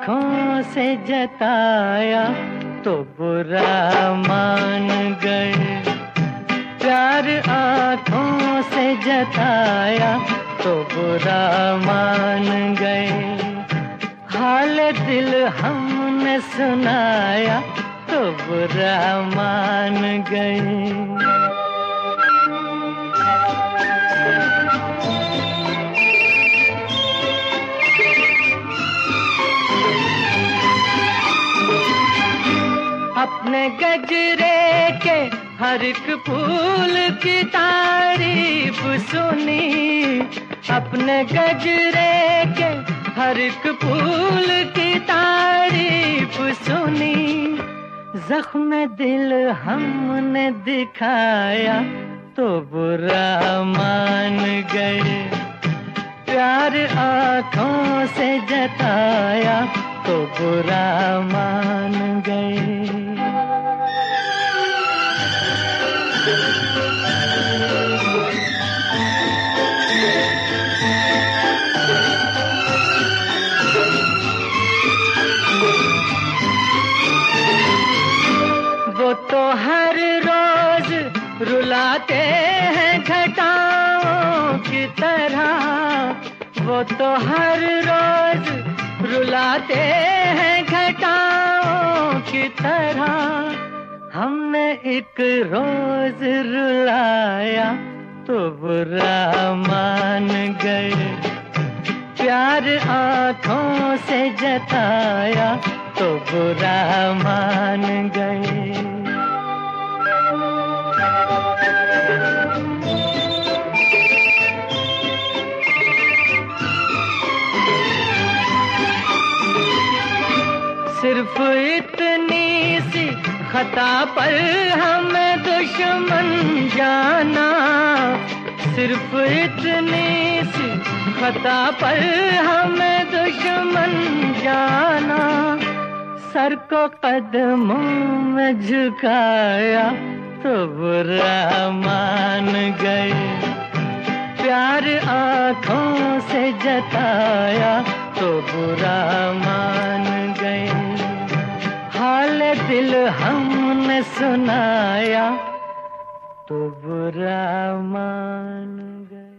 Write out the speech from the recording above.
आँखों से जताया तो बुरा मान गए। प्यार आँखों से जताया तो बुरा मान गए। हाल दिल हमने सुनाया तो बुरा मान गए। अपने गजरे के हर एक फूल की तारीफ सुनी। अपने गजरे के हर एक फूल की तारीफ सुनी। जख्म दिल हमने दिखाया तो बुरा मान गए। प्यार आँखों से जताया तो बुरा मान गए। वो तो हर रोज रुलाते हैं घटाओं की तरह। वो तो हर रोज रुलाते हैं घटाओं की तरह। हमने एक रोज रुलाया तो बुरा मान गए। प्यार आँखों से जताया तो बुरा मान गए। सिर्फ इतनी सी खता पर हमें दुश्मन जाना। सिर्फ इतनी सी खता पर हमें दुश्मन जाना। सर को कदमों में झुकाया तो बुरा मान गए। प्यार आँखों से जताया तो बुरा मान गए। हाल दिल हमने सुनाया तो बुरा मान गए।